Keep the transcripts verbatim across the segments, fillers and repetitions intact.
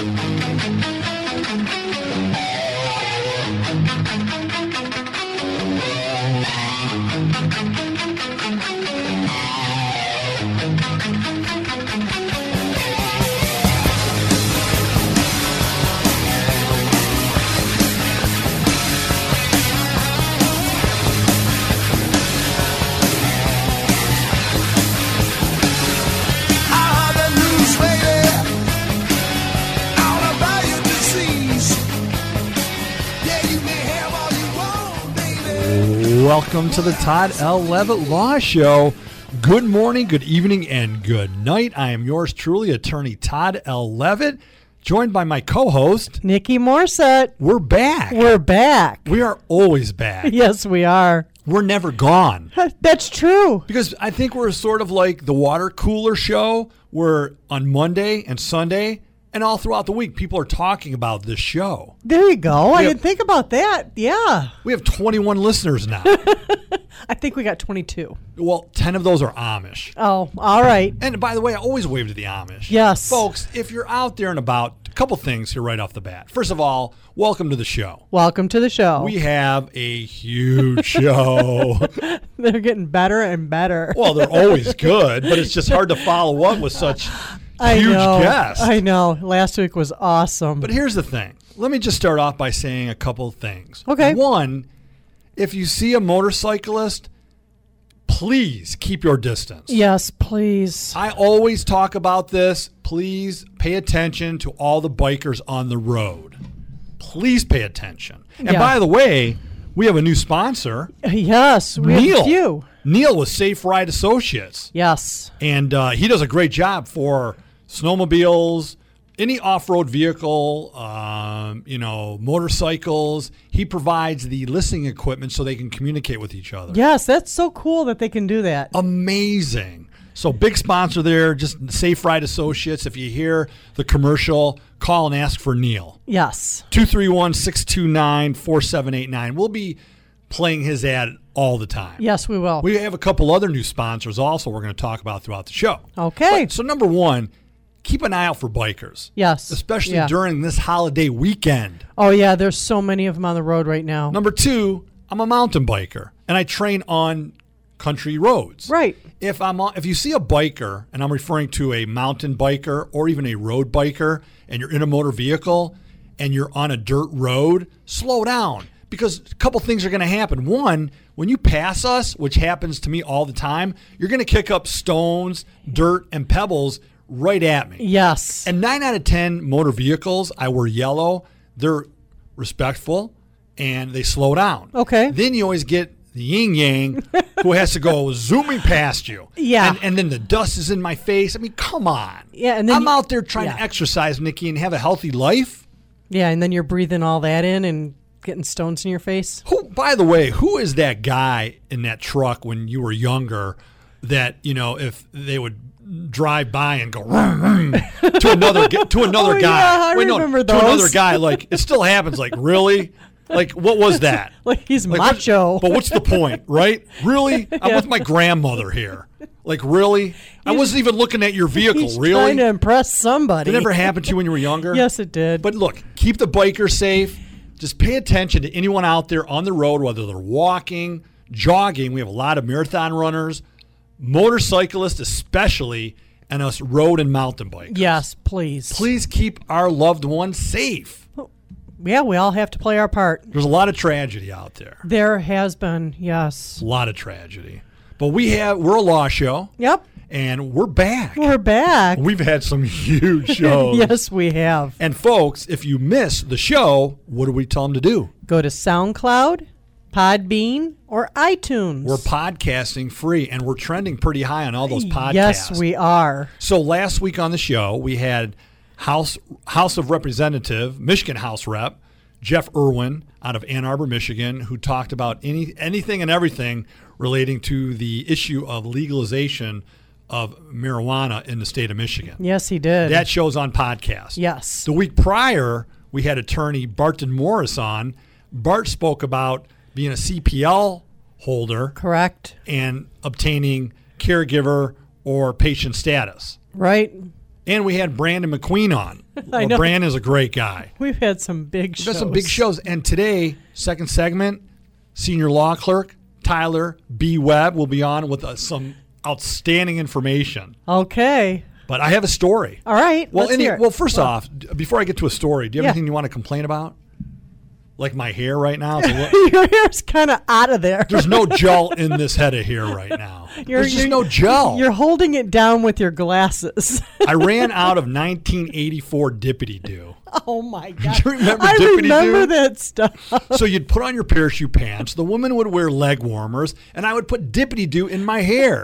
Welcome to the Todd L. Levitt Law Show. Good morning, good evening, and good night. I am yours truly, attorney Todd L. Levitt, joined by my co-host, Nikki Morset. We're back. We're back. We are always back. Yes, we are. We're never gone. That's true. Because I think we're sort of like the water cooler show, where on Monday and Sunday and all throughout the week, people are talking about this show. There you go. We I have- didn't think about that. Yeah. We have twenty-one listeners now. I think we got twenty-two. Well, ten of those are Amish. Oh, all right. And by the way, I always wave to the Amish. Yes. Folks, if you're out there and about, a couple things here right off the bat. First of all, welcome to the show. Welcome to the show. We have a huge show. They're getting better and better. Well, they're always good, but it's just hard to follow up with such I huge know. guests. I know. Last week was awesome. But here's the thing. Let me just start off by saying a couple of things. Okay. One, if you see a motorcyclist, please keep your distance. Yes, please. I always talk about this. Please pay attention to all the bikers on the road. Please pay attention. And Yeah. by the way, we have a new sponsor. Yes, we Neil. have a few. Neil with Safe Ride Associates. Yes. And uh, he does a great job for snowmobiles, any off-road vehicle, um, you know, motorcycles. He provides the listening equipment so they can communicate with each other. Yes, that's so cool that they can do that. Amazing. So big sponsor there, just Safe Ride Associates. If you hear the commercial, call and ask for Neil. Yes. two three one, six two nine, four seven eight nine. We'll be playing his ad all the time. Yes, we will. We have a couple other new sponsors also we're going to talk about throughout the show. Okay. But, so number one, keep an eye out for bikers. Yes. Especially Yeah. during this holiday weekend. Oh, yeah, there's so many of them on the road right now. Number two, I'm a mountain biker, and I train on country roads. Right. If I'm on, if you see a biker, and I'm referring to a mountain biker or even a road biker, and you're in a motor vehicle and you're on a dirt road, slow down, because a couple things are going to happen. One, when you pass us, which happens to me all the time, you're going to kick up stones, dirt, and pebbles right at me. Yes. And nine out of ten motor vehicles, I wear yellow. They're respectful and they slow down. Okay. Then you always get the yin yang who has to go zooming past you. Yeah. And, and then the dust is in my face. I mean, come on. Yeah, and then I'm you- out there trying yeah. to exercise, Nikki, and have a healthy life. Yeah, and then you're breathing all that in and getting stones in your face. Who, by the way, who is that guy in that truck when you were younger that, you know, if they would drive by and go vroom, vroom, to another to another Oh, guy. yeah, I Wait, no, remember to another those. guy. Like, it still happens. Like, really? Like, what was that? Like he's Like, what- macho. but what's the point, right? Really? I'm Yeah. with my grandmother here. Like, really? I wasn't even looking at your vehicle. He's Really? trying to impress somebody. Did it ever happen to you when you were younger? Yes, it did. But look, keep the bikers safe. Just pay attention to anyone out there on the road, whether they're walking, jogging. We have a lot of marathon runners, motorcyclists especially, and us road and mountain bikers. Yes, please. Please keep our loved ones safe. Yeah, we all have to play our part. There's a lot of tragedy out there. There has been, yes. A lot of tragedy. But we have, we're a law show, Yep, and we're back. we're back. We've had some huge shows. Yes, we have. And folks, if you miss the show, what do we tell them to do? Go to SoundCloud, Podbean, or iTunes. We're podcasting free, and we're trending pretty high on all those podcasts. Yes, we are. So last week on the show, we had House House of Representative, Michigan House Rep, Jeff Irwin out of Ann Arbor, Michigan, who talked about any anything and everything relating to the issue of legalization of marijuana in the state of Michigan. Yes, he did. That show's on podcast. Yes. The week prior, we had attorney Barton Morris on. Bart spoke about being a C P L holder Correct. and obtaining caregiver or patient status. Right. And we had Brandon McQueen on. I Well, know. Brandon's a great guy. We've had some big We've shows. got some big shows. And today, second segment, senior law clerk Tyler B. Webb will be on with uh, some outstanding information. Okay. But I have a story. All right. Well, let's any, hear it. well, first off, d- before I get to a story, do you have Yeah. anything you want to complain about? Like my hair right now? It's a li- Your hair's kind of out of there. There's no gel in this head of hair right now. You're- There's just you're- no gel. You're holding it down with your glasses. I ran out of nineteen eighty-four Dippity Doo. Oh my god! you remember I Dippity remember Doo? that stuff. So you'd put on your parachute pants, the woman would wear leg warmers, and I would put Dippity Doo in my hair.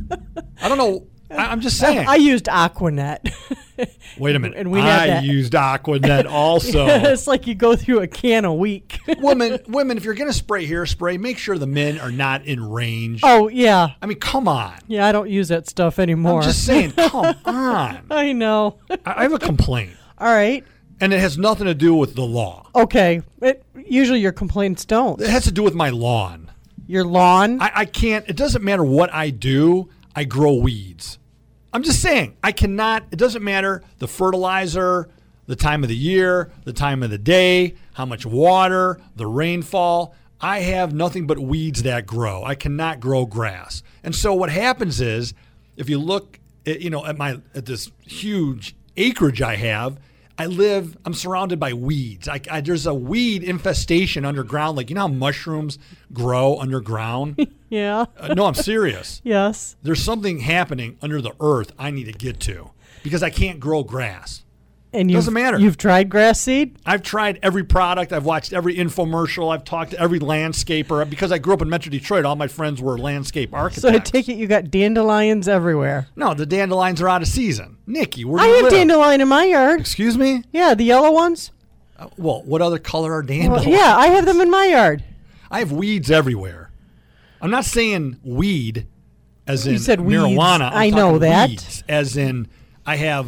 I don't know. I, I'm just saying. I used Aquanet. Wait a minute. and we had I that. used Aquanet also. It's like you go through a can a week. women, women, if you're going to spray hairspray, make sure the men are not in range. Oh yeah, I mean, come on. yeah. I don't use that stuff anymore. I'm just saying, come on. I know. I I have a complaint, All right. and it has nothing to do with the law. Okay. It, usually your complaints don't. It has to do with my lawn. Your lawn. I, I can't, it doesn't matter what I do, I grow weeds. I'm just saying, I cannot, it doesn't matter the fertilizer, the time of the year, the time of the day, how much water, the rainfall. I have nothing but weeds that grow. I cannot grow grass. And so what happens is, if you look at, you know, at my, at this huge acreage I have, I live, I'm surrounded by weeds. I, I, there's a weed infestation underground. Like, you know how mushrooms grow underground? yeah. Uh, no, I'm serious. Yes. There's something happening under the earth I need to get to because I can't grow grass. And you've, Doesn't matter. You've tried grass seed. I've tried every product. I've watched every infomercial. I've talked to every landscaper. Because I grew up in Metro Detroit, all my friends were landscape architects. So I take it you got dandelions everywhere. No, the dandelions are out of season. Nikki, where do I you have live? dandelion in my yard. Excuse me? Yeah, the yellow ones. Uh, well, what other color are Well, dandelions? yeah, I have them in my yard. I have weeds everywhere. I'm not saying weed as in You said weeds. marijuana. I'm I know talking that. weeds as in I have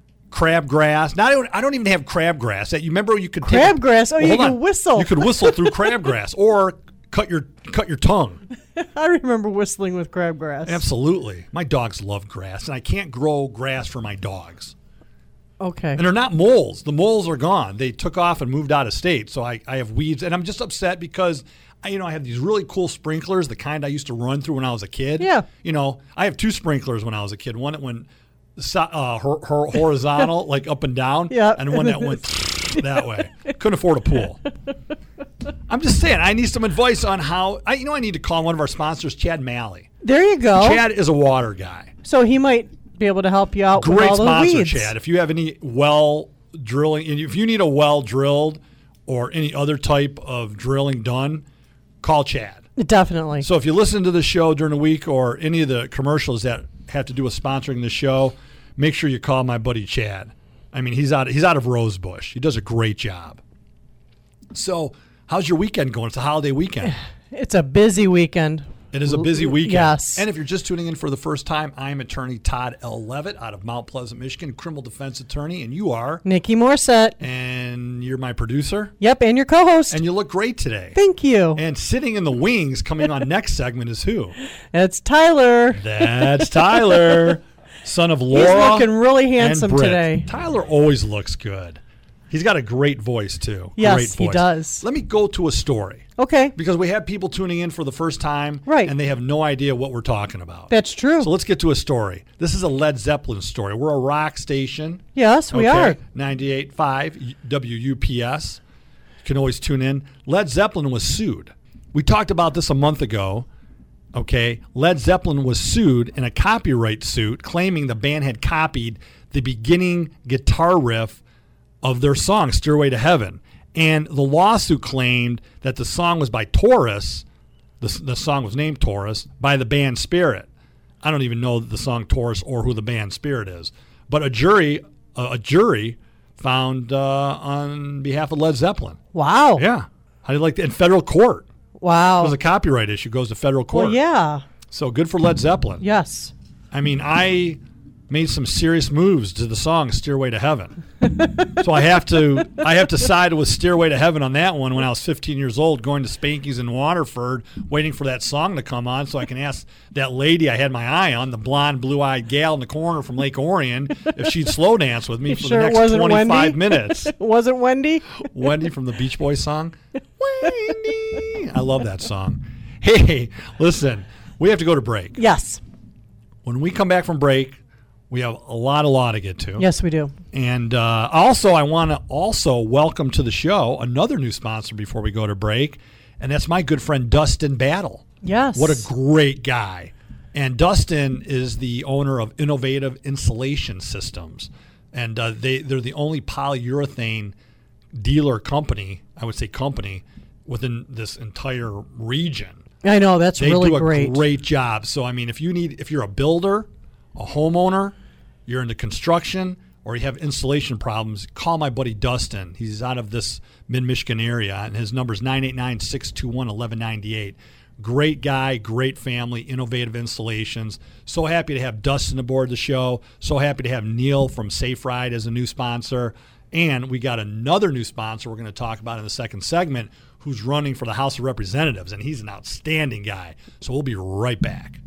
crabgrass. Not even, I don't even have crabgrass. That you remember you could take a- Crabgrass? Oh, you hold can on. whistle. You could whistle through crabgrass or cut your cut your tongue. I remember whistling with crabgrass. Absolutely. My dogs love grass, and I can't grow grass for my dogs. Okay. And they're not moles. The moles are gone. They took off and moved out of state. So I, I have weeds, and I'm just upset because I, you know, I have these really cool sprinklers, the kind I used to run through when I was a kid. Yeah. You know, I have two sprinklers when I was a kid. One that went so- uh, hor- hor- horizontal, like up and down, Yeah. and one that went that way. Couldn't afford a pool. I'm just saying, I need some advice on how. I, you know, I need to call one of our sponsors, Chad Malley. There you go. Chad is a water guy. So he might be able to help you out with Great all the sponsor, weeds. Chad. If you have any well drilling, and if you need a well drilled or any other type of drilling done, call Chad. Definitely. So if you listen to the show during the week or any of the commercials that have to do with sponsoring the show, make sure you call my buddy Chad. I mean, he's out he's out of Rosebush. He does a great job. So how's your weekend going? It's a holiday weekend. It's a busy weekend. It is a busy weekend. Yes. And if you're just tuning in for the first time, I'm attorney Todd L. Levitt out of Mount Pleasant, Michigan, criminal defense attorney, and you are, Nikki Morissette. and you're my producer, Yep, and your co-host. and you look great today. Thank you. And sitting in the wings coming on next segment is who? It's Tyler. That's Tyler, son of Laura. He's looking really handsome and Britt. today. Tyler always looks good. He's got a great voice, too. Yes, great he voice. does. Let me go to a story. Okay, Because we have people tuning in for the first time, Right. and they have no idea what we're talking about. that's true. So let's get to a story. This is a Led Zeppelin story. We're a rock station. Yes, we okay? are. ninety-eight point five W U P S. You can always tune in. Led Zeppelin was sued. We talked about this a month ago. Okay, Led Zeppelin was sued in a copyright suit claiming the band had copied the beginning guitar riff of their song, Stairway to Heaven. And the lawsuit claimed that the song was by Taurus, the, the song was named Taurus, by the band Spirit. I don't even know the song Taurus or who the band Spirit is. But a jury uh, a jury found uh, on behalf of Led Zeppelin. Wow. Yeah. How do you like that? In federal court. Wow. It was a copyright issue, goes to federal court. Well, yeah. So good for Led Zeppelin. Yes. I mean, I made some serious moves to the song Stairway to Heaven. So I have to I have to side with Stairway to Heaven on that one when I was fifteen years old, going to Spanky's in Waterford, waiting for that song to come on so I can ask that lady I had my eye on, the blonde, blue-eyed gal in the corner from Lake Orion, if she'd slow dance with me for sure the it next wasn't twenty-five Wendy? minutes. Wasn't Wendy? Wendy from the Beach Boys song. Wendy. I love that song. Hey, listen, we have to go to break. Yes. When we come back from break, we have a lot, a lot to get to. Yes, we do. And uh, also, I want to also welcome to the show another new sponsor before we go to break, and that's my good friend Dustin Battle. Yes. What a great guy. And Dustin is the owner of Innovative Insulation Systems, and uh, they, they're the only polyurethane dealer company, I would say company, within this entire region. I know, that's They really do a great. great job. So, I mean, if you need, if you're a builder, a homeowner, you're into construction, or you have installation problems, call my buddy Dustin. He's out of this mid-Michigan area, and his number is nine eight nine, six two one, one one nine eight. Great guy, great family, Innovative Installations. So happy to have Dustin aboard the show. So happy to have Neil from Safe Ride as a new sponsor. And we got another new sponsor we're going to talk about in the second segment who's running for the House of Representatives, and he's an outstanding guy. So we'll be right back.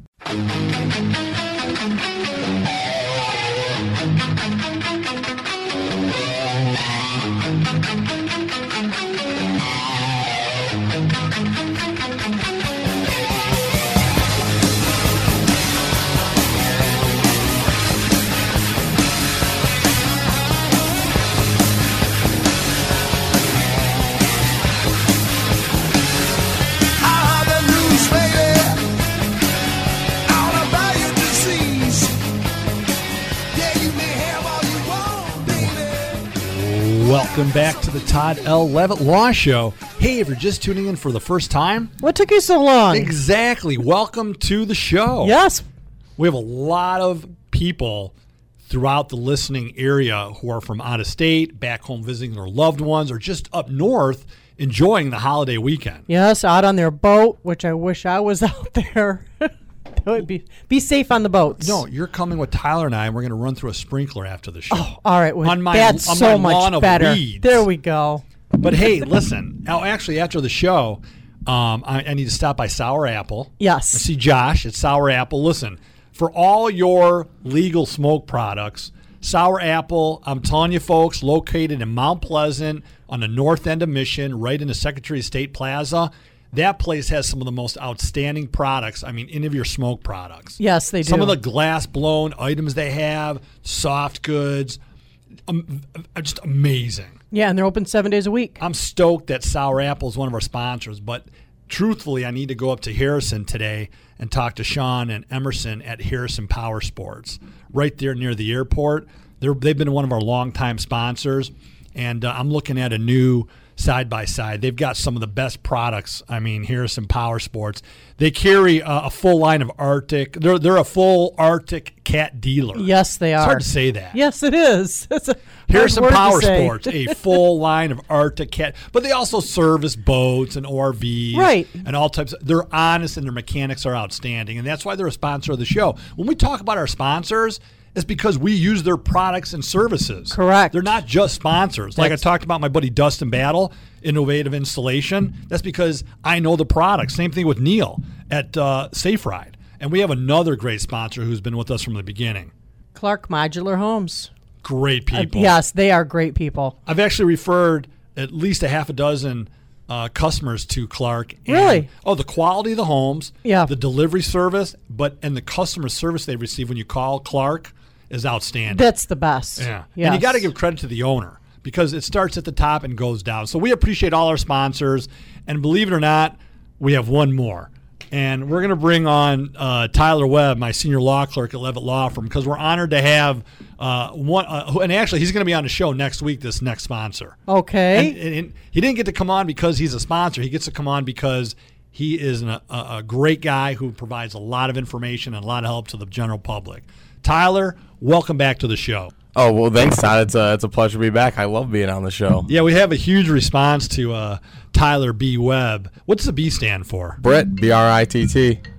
Welcome back to the Todd L. Levitt Law Show. Hey, if you're just tuning in for the first time, What took you so long? exactly, welcome to the show. Yes. We have a lot of people throughout the listening area who are from out of state, back home visiting their loved ones, or just up north enjoying the holiday weekend. Yes, out on their boat, which I wish I was out there. That would be be safe on the boats. No, you're coming with Tyler and I, and we're going to run through a sprinkler after the show. Oh, all right. Well, On my- that's on so my lawn much of better. weeds. There we go. But hey, listen. Now, actually, after the show, um, I, I need to stop by Sour Apple. Yes. I see Josh at Sour Apple. Listen, for all your legal smoke products, Sour Apple, I'm telling you, folks, located in Mount Pleasant on the north end of Mission, right in the Secretary of State Plaza. That place has some of the most outstanding products. I mean, any of your smoke products. Yes, they do. Some of the glass-blown items they have, soft goods, um, just amazing. Yeah, and they're open seven days a week. I'm stoked that Sour Apple is one of our sponsors, but truthfully, I need to go up to Harrison today and talk to Sean and Emerson at Harrison Power Sports, right there near the airport. They're, they've been one of our longtime sponsors, and uh, I'm looking at a new side-by-side. They've got some of the best products. I mean, Harrison Power Sports. They carry uh, a full line of Arctic. They're, they're a full Arctic cat dealer. Yes, they It's are. hard to say that. Yes, it is. It's a Harrison hard word to Power say. Sports, a full line of Arctic cat, but they also service boats and O R Vs, Right. and all types. Of, they're honest and their mechanics are outstanding, and that's why they're a sponsor of the show. When we talk about our sponsors, it's because we use their products and services. Correct. They're not just sponsors. Like I That's- talked about my buddy Dustin Battle, Innovative Installation. That's because I know the product. Same thing with Neil at uh, Safe Ride, and we have another great sponsor who's been with us from the beginning. Clark Modular Homes. Great Uh, people. yes, they are great people. I've actually referred at least a half a dozen uh, customers to Clark. And, Really? Oh, the quality of the homes, Yeah. the delivery service, but and the customer service they receive when you call Clark is outstanding. That's the best. yeah, Yes. and you got to give credit to the owner because it starts at the top and goes down. So we appreciate all our sponsors, and believe it or not, we have one more. And we're going to bring on uh, Tyler Webb, my senior law clerk at Levitt Law Firm, because we're honored to have uh, one. Uh, who- and actually, he's going to be on the show next week, this next sponsor. Okay. And, and, and he didn't get to come on because he's a sponsor. He gets to come on because he is an, a, a great guy who provides a lot of information and a lot of help to the general public. Tyler, welcome back to the show. Oh, well, thanks, Todd. It's a, it's a pleasure to be back. I love being on the show. Yeah, we have a huge response to uh, Tyler B. Webb. What's the B stand for? Britt, B R I T T.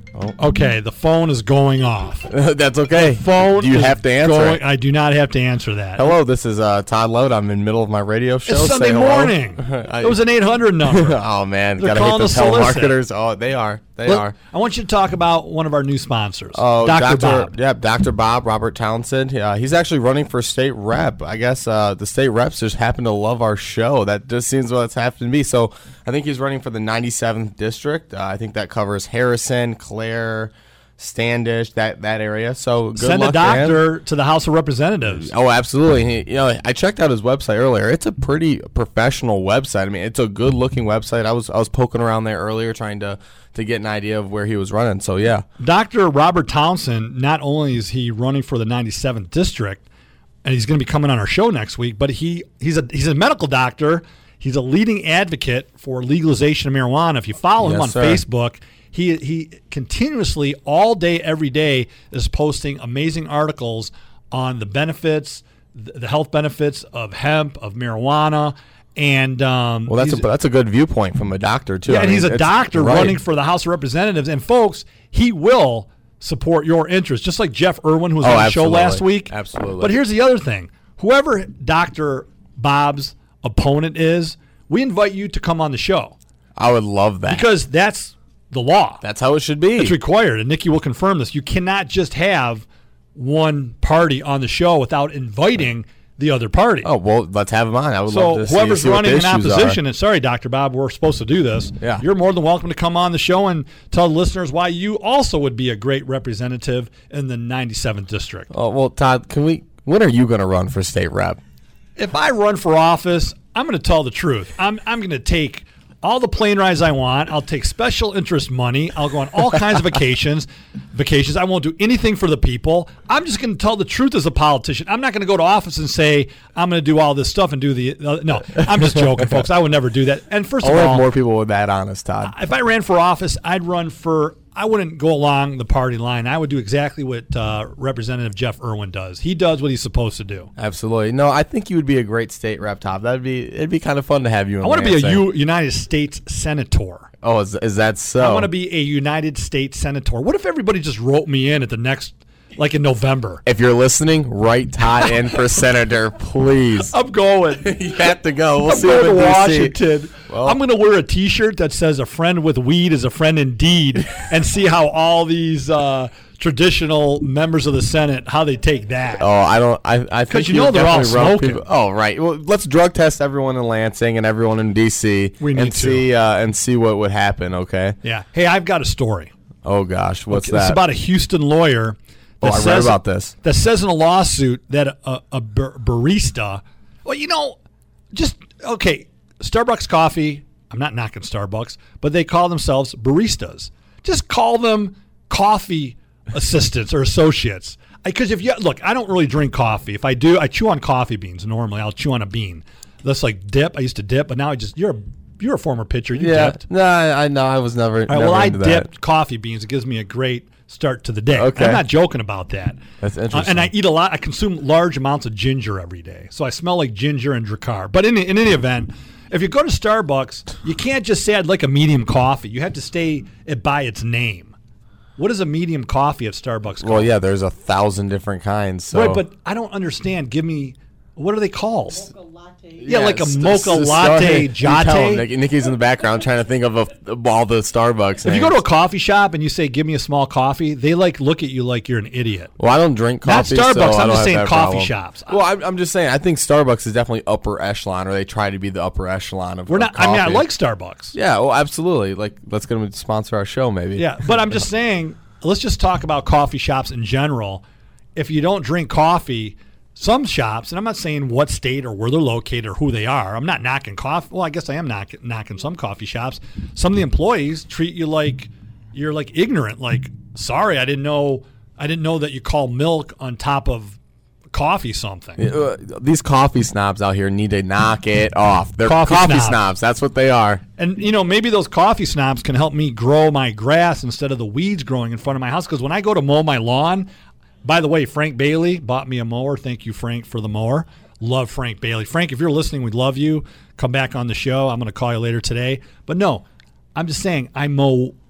Okay, the phone is going off. That's okay. Phone Do you is have to answer going, it? I do not have to answer that. Hello, this is uh, Todd Load. I'm in the middle of my radio show. It's Sunday Say hello. morning. I- It was an eight hundred number. oh, man. They're Gotta hit calling the to solicit. telemarketers. Oh, they are. They Look, are. I want you to talk about one of our new sponsors, Oh, Doctor Bob. Yeah, Doctor Bob, Robert Townsend. Uh, he's actually running for state rep. I guess uh, the state reps just happen to love our show. That just seems what's happened to me. So I think he's running for the ninety-seventh district. Uh, I think that covers Harrison, Clare, Standish, that, that area. So good Send luck a to him. doctor to the House of Representatives. Oh, absolutely. He, you know, I checked out his website earlier. It's a pretty professional website. I mean, it's a good-looking website. I was I was poking around there earlier trying to, to get an idea of where he was running. So, yeah. Doctor Robert Townsend, not only is he running for the ninety-seventh district, and he's going to be coming on our show next week, but he he's a he's a medical doctor. He's a leading advocate for legalization of marijuana. If you follow him Yes, on sir. Facebook, he he continuously, all day, every day, is posting amazing articles on the benefits, the the health benefits of hemp, of marijuana, and um, Well, that's a, he's- that's a good viewpoint from a doctor, too. yeah, I and mean, he's a it's- doctor right. running for the House of Representatives. And folks, he will support your interests, just like Jeff Irwin, who was Oh, on the show absolutely. last week. Absolutely. But here's the other thing: whoever Doctor Bob's opponent is, we invite you to come on the show I would love that. because that's the law. That's how it should be. It's required, and Nikki will confirm this. You cannot just have one party on the show without inviting the other party. Oh, well, let's have him on. I would So love to see, whoever's see what running the in issues opposition, are. and sorry, Doctor Bob, we're supposed to do this. Yeah. You're more than welcome to come on the show and tell the listeners why you also would be a great representative in the ninety-seventh district. Oh, well, Todd, can we? When are you going to run for state rep? If I run for office, I'm going to tell the truth. I'm I'm going to take all the plane rides I want. I'll take special interest money. I'll go on all kinds of vacations. Vacations. I won't do anything for the people. I'm just going to tell the truth as a politician. I'm not going to go to office and say I'm going to do all this stuff and do the uh, no. I'm just joking, folks. I would never do that. And first I'll of have all, more people with that honest, Todd. if I ran for office, I'd run for. I wouldn't go along the party line. I would do exactly what uh, Representative Jeff Irwin does. He does what he's supposed to do. Absolutely. No, I think you would be a great state rep, Todd. That'd be it'd be kind of fun to have you in I want to be a Lansing. U- United States senator. Oh, is, is that so? I want to be a United States senator. What if everybody just wrote me in at the next, like in November? If you're listening, write Todd in for senator, please. I'm going. You have to go. We'll I'm see going you to in D C. Washington. Well- I'm going to wear a T-shirt that says "A friend with weed is a friend indeed," and see how all these uh, traditional members of the Senate how they take that. Oh, I don't. I, I think you know would they're all definitely rub smoking. people- Oh, right. Well, let's drug test everyone in Lansing and everyone in D C. We need and to. see uh, and see what would happen. Okay. Yeah. Hey, I've got a story. Oh gosh, what's It's that? about a Houston lawyer. oh, that I read says- about this. That says in a lawsuit that a, a bar- barista, well, you know, just okay, Starbucks coffee. I'm not knocking Starbucks, but they call themselves baristas. Just call them coffee assistants or associates. Because if you look, I don't really drink coffee. If I do, I chew on coffee beans. Normally, I'll chew on a bean. That's like dip. I used to dip, but now I just you're a you're a former pitcher. You Yeah. dipped. No, I, I know. I was never. All right, never well, I into that. dipped coffee beans. It gives me a great start to the day. Okay. I'm not joking about that. That's Uh, interesting. and I eat a lot. I consume large amounts of ginger every day, so I smell like ginger and Drakkar. But in in any event, if you go to Starbucks, you can't just say I'd like a medium coffee. You have to stay it by its name. What is a medium coffee at Starbucks? Well, called? yeah. There's a thousand different kinds. So. right. But I don't understand. Give me what are they called? Yeah, Yeah, like a st- mocha st- latte, you tell him, latte. Nick- Nikki's in the background trying to think of, a, of all the Starbucks. If you go to a names. coffee shop and you say, "Give me a small coffee," they like look at you like you're an idiot. Well, I don't drink Not coffee. Starbucks, so I'm I don't just have saying that coffee problem. shops. Well, I'm, I'm just saying. I think Starbucks is definitely upper echelon, or they try to be the upper echelon of. We're of not. I mean, I coffee. like Starbucks. Yeah. Well, absolutely. Like, let's get them to sponsor our show, maybe. Yeah, but I'm just saying. Let's just talk about coffee shops in general. If you don't drink coffee, some shops, and I'm not saying what state or where they're located or who they are. I'm not knocking coffee. Well, I guess I am knock, knocking some coffee shops. Some of the employees treat you like you're like ignorant. Like, sorry, I didn't know. I didn't know that you call milk on top of coffee something. Uh, these coffee snobs out here need to knock it off. They're Coffee coffee, snob. snobs. That's what they are. And, you know, maybe those coffee snobs can help me grow my grass instead of the weeds growing in front of my house. Because when I go to mow my lawn, by the way, Frank Bailey bought me a mower. Thank you, Frank, for the mower. Love Frank Bailey. Frank, if you're listening, we love you. Come back on the show. I'm going to call you later today. But no, I'm just saying I mow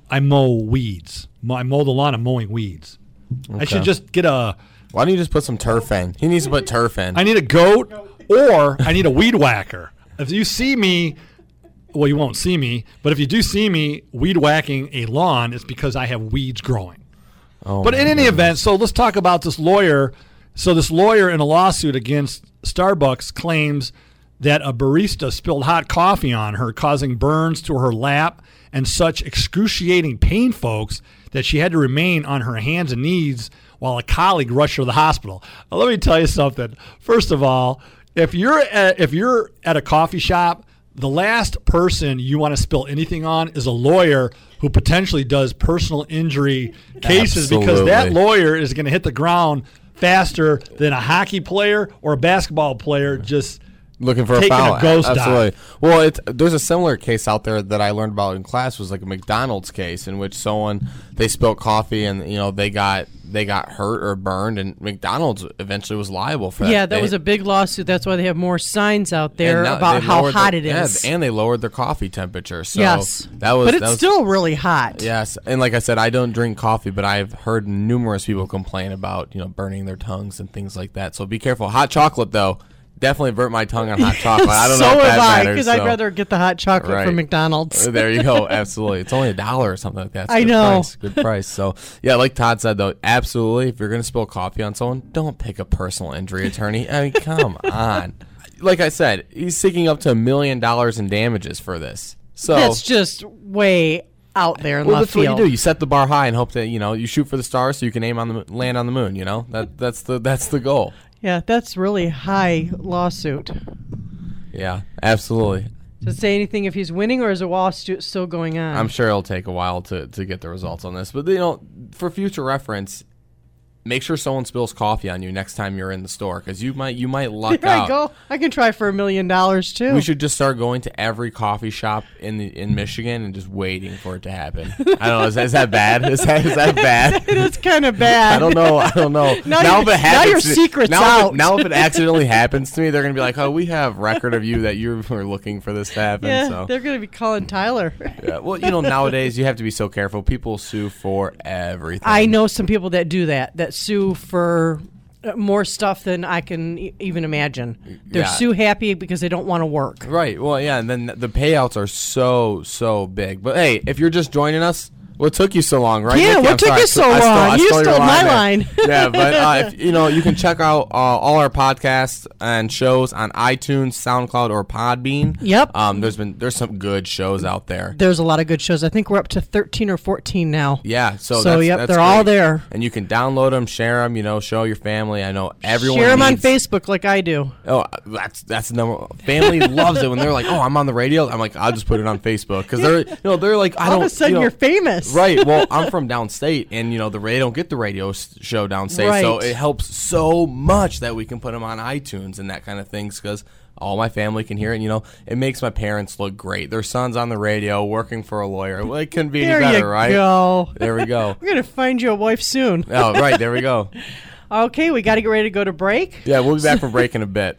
I mow weeds. Mo- I mow the lawn. I'm mowing weeds. I should just get a. Why don't you just put some turf in? He needs to put turf in. I need a goat, or I need a weed whacker. If you see me, well, you won't see me, but if you do see me weed whacking a lawn, it's because I have weeds growing. Oh but in any goodness. event, so let's talk about this lawyer. So this lawyer in a lawsuit against Starbucks claims that a barista spilled hot coffee on her, causing burns to her lap and such excruciating pain, folks, that she had to remain on her hands and knees while a colleague rushed her to the hospital. Now, let me tell you something. First of all, if you're at, if you're at a coffee shop, the last person you want to spill anything on is a lawyer who potentially does personal injury cases, because that Absolutely. lawyer is going to hit the ground faster than a hockey player or a basketball player just Looking for a taking foul. a ghost dive. Absolutely. Well, it's, there's a similar case out there that I learned about in class. Was like a McDonald's case in which someone they spilled coffee and you know they got they got hurt or burned, and McDonald's eventually was liable for that. Yeah, that They- was a big lawsuit. That's why they have more signs out there and now about they how lowered hot their- it is. Yeah, and they lowered their coffee temperature. So yes, that was but it's that was, still really hot. Yes, and like I said, I don't drink coffee, but I've heard numerous people complain about you know burning their tongues and things like that. So be careful. Hot chocolate though, definitely burnt my tongue on hot chocolate. I don't so know if that have I, matters. because so. I'd rather get the hot chocolate Right. from McDonald's. Uh, There you go. Absolutely. It's only a dollar or something like that. It's I good know. Price. Good price. So, yeah, like Todd said, though, absolutely. If you're going to spill coffee on someone, don't pick a personal injury attorney. I mean, come on. Like I said, he's seeking up to a million dollars in damages for this. So That's just way out there in well, left that's what field. you do. You set the bar high and hope that you know you shoot for the stars so you can aim on the mo- land on the moon. You know that that's the that's the goal. Yeah, that's really high lawsuit. Yeah, absolutely. Does it say anything if he's winning, or is the lawsuit still going on? I'm sure it'll take a while to, to get the results on this. But, you know, for future reference, make sure someone spills coffee on you next time you're in the store, because you might you might luck Here out. I go. I can try for a million dollars too. We should just start going to every coffee shop in the, in Michigan and just waiting for it to happen. I don't know. Is that, is that bad? Is that is that bad? It's kind of bad. I don't know. I don't know. Now now you- if it now happens, your to- secret's now If out. it, now if it accidentally happens to me, they're gonna be like, "Oh, we have record of you that you were looking for this to happen." Yeah, so. they're going to be calling Tyler. Yeah, well, you know, nowadays you have to be so careful. People sue for everything. I know some people that do that, that sue for uh, more stuff than I can e- even imagine. They're Yeah. sue happy because they don't want to work. Right. Well, yeah, and then the payouts are so so big. But hey, if you're just joining us, what took you so long, right? Yeah, Nikki? what I'm took sorry, you I so st- I stole- long? I You stole your stole my there. line. Yeah, but uh, if, you know, you can check out uh, all our podcasts and shows on iTunes, SoundCloud, or Podbean. Yep. Um, there's been there's some good shows out there. There's a lot of good shows. I think we're up to thirteen or fourteen now. Yeah. So So, that's, yep, that's they're all great. there. And you can download them, share them. You know, show your family. I know everyone Share them on needs- Facebook like I do. Oh, that's that's the number. Family loves it when they're like, "Oh, I'm on the radio." I'm like, "I'll just put it on Facebook," because they're, you know, they're like, "I All don't." of a sudden, you know, you're famous. Right. Well, I'm from downstate, and you know, the they don't get the radio s- show downstate, so Right. it helps so much that we can put them on iTunes and that kind of things because all my family can hear it. And, you know, it makes my parents look great. Their son's on the radio working for a lawyer. Well, it couldn't be There any better, you right? go. There we go. We're going to find you a wife soon. Oh, right. There we go. Okay, we got to get ready to go to break. Yeah, we'll be back from break in a bit.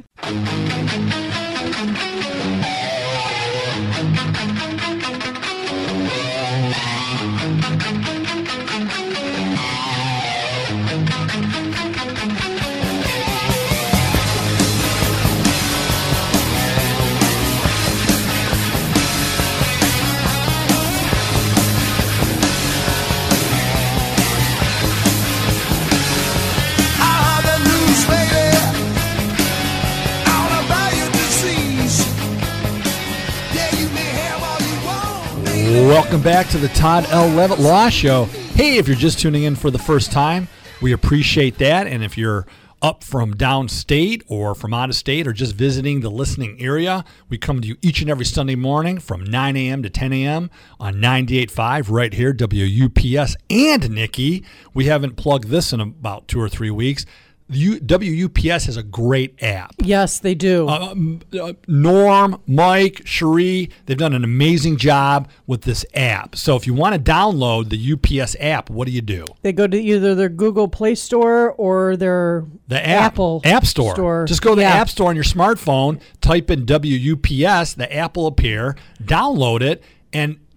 Welcome back to the Todd L. Levitt Law Show. Hey, if you're just tuning in for the first time, we appreciate that. And if you're up from downstate or from out of state or just visiting the listening area, we come to you each and every Sunday morning from nine a.m. to ten a.m. on ninety-eight point five right here, W U P S. And, Nikki, we haven't plugged this in about two or three weeks. U- W U P S has a great app. Yes, they do. Uh, uh, Norm, Mike, Cherie, they've done an amazing job with this app. So if you want to download the U P S app, what do you do? They go to either their Google Play Store or their The app, Apple App Store. Store. Just go to the Yeah. App Store on your smartphone, type in W U P S, the app will appear, download it, and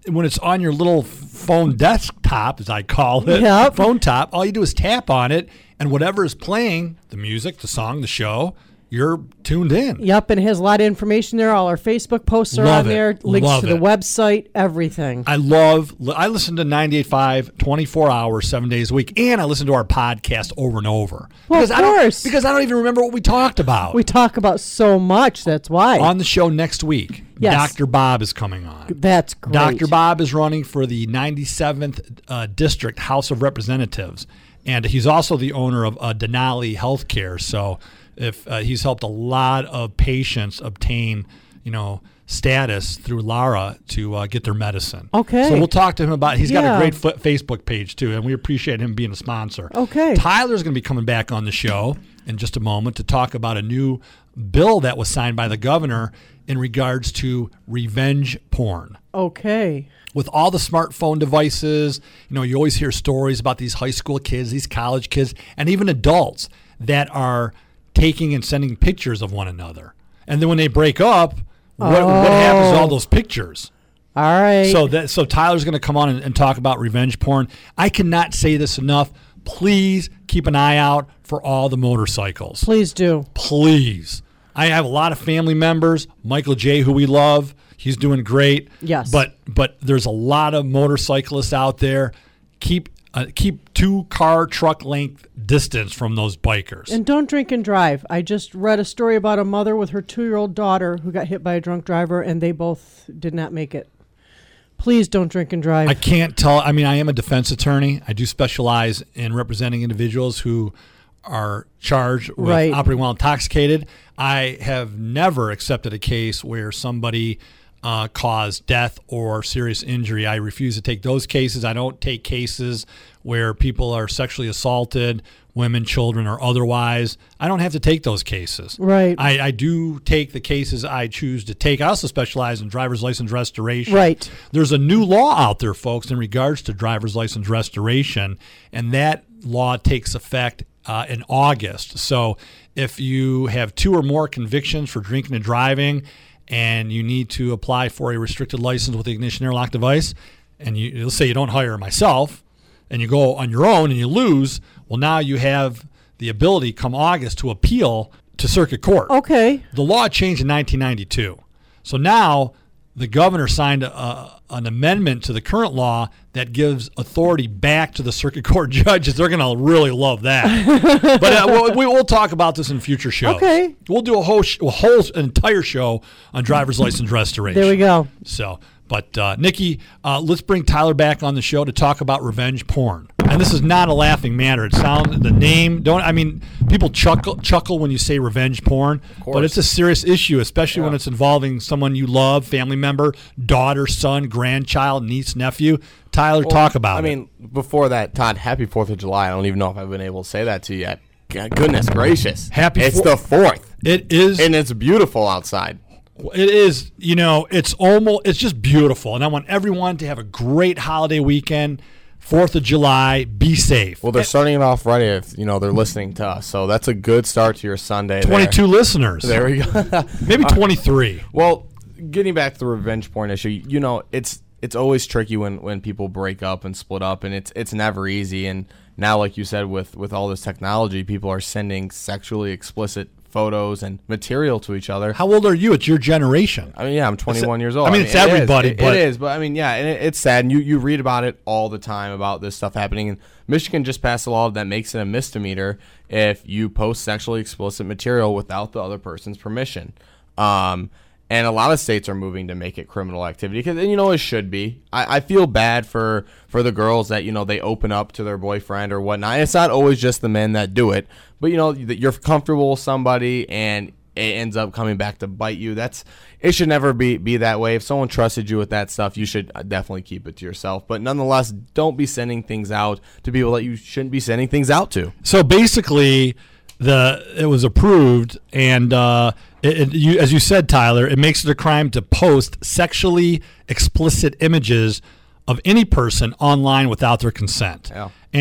when it's on your little phone desktop, as I call it, Yep. phone top, all you do is tap on it, and whatever is playing, the music, the song, the show, you're tuned in. Yep, and it has a lot of information there. All our Facebook posts are Love on it. there, links Love to the it. website, everything. I love, I listen to ninety-eight point five twenty-four hours, seven days a week, and I listen to our podcast over and over. Well, because of I don't, course. Because I don't even remember what we talked about. We talk about so much, that's why. On the show next week, Yes. Doctor Bob is coming on. That's great. Doctor Bob is running for the ninety-seventh uh, District House of Representatives, and he's also the owner of uh, Denali Healthcare. So, if uh, he's helped a lot of patients obtain, you know, status through Lara to uh, get their medicine. Okay. So we'll talk to him about. He's got Yeah. a great f- Facebook page too, and we appreciate him being a sponsor. Okay. Tyler's going to be coming back on the show in just a moment to talk about a new bill that was signed by the governor in regards to revenge porn. Okay. With all the smartphone devices, you know, you always hear stories about these high school kids, these college kids, and even adults that are taking and sending pictures of one another. And then when they break up, what, what happens to all those pictures? All right. So that so Tyler's going to come on and, and talk about revenge porn. I cannot say this enough. Please keep an eye out for all the motorcycles. Please do. Please. I have a lot of family members. Michael J., who we love, he's doing great. Yes. But but there's a lot of motorcyclists out there. Keep uh, keep two car truck length distance from those bikers. And don't drink and drive. I just read a story about a mother with her two-year-old daughter who got hit by a drunk driver, and they both did not make it. Please don't drink and drive. I can't tell. I mean, I am a defense attorney. I do specialize in representing individuals who are charged with Right. operating while intoxicated. I have never accepted a case where somebody uh, caused death or serious injury. I refuse to take those cases. I don't take cases where people are sexually assaulted, women, children, or otherwise. I don't have to take those cases. Right. I, I do take the cases I choose to take. I also specialize in driver's license restoration. Right. There's a new law out there, folks, in regards to driver's license restoration, and that law takes effect uh, in August. So if you have two or more convictions for drinking and driving and you need to apply for a restricted license with the ignition airlock device, and you, let's say you don't hire myself, and you go on your own and you lose, well, now you have the ability come August to appeal to circuit court. Okay. The law changed in nineteen ninety-two. So now the governor signed a, a, an amendment to the current law that gives authority back to the circuit court judges. They're going to really love that. But uh, we'll, we, we'll talk about this in future shows. Okay. We'll do a whole, sh- a whole entire show on driver's license restoration. There we go. So, but uh, Nikki, uh, let's bring Tyler back on the show to talk about revenge porn. And this is not a laughing matter. It sounds the name don't. I mean, people chuckle chuckle when you say revenge porn, but it's a serious issue, especially Yeah. when it's involving someone you love, family member, daughter, son, grandchild, niece, nephew. Tyler, Well, talk about I it. mean, before that, Todd, happy fourth of July. I don't even know if I've been able to say that to you yet. God, goodness gracious. Happy It's four- the fourth, it is. and it's beautiful outside. It is. You know, it's almost. It's just beautiful, and I want everyone to have a great holiday weekend. Fourth of July. Be safe. Well, they're starting it off right if, you know, they're listening to us. So that's a good start to your Sunday. there. twenty-two listeners. There we go. Maybe twenty-three. Well, getting back to the revenge porn issue, you know, it's it's always tricky when, when people break up and split up, and it's it's never easy. And now, like you said, with, with all this technology, people are sending sexually explicit photos and material to each other. How old are you? It's your generation. I mean, yeah, I'm twenty-one years old. I mean, it's it is. everybody, It- but- it is. But I mean, yeah, and it, it's sad. And you, you read about it all the time about this stuff happening. And Michigan just passed a law that makes it a misdemeanor if you post sexually explicit material without the other person's permission. Um, and a lot of states are moving to make it criminal activity, because, and you know, it should be. I, I feel bad for, for the girls that, you know, they open up to their boyfriend or whatnot. It's not always just the men that do it, but, you know, that you're comfortable with somebody and it ends up coming back to bite you. That's it should never be be that way. If someone trusted you with that stuff, you should definitely keep it to yourself. But nonetheless, don't be sending things out to people that you shouldn't be sending things out to. So basically, the it was approved, and uh, it, it, you, as you said, Tyler, it makes it a crime to post sexually explicit images of any person online without their consent. Yeah. And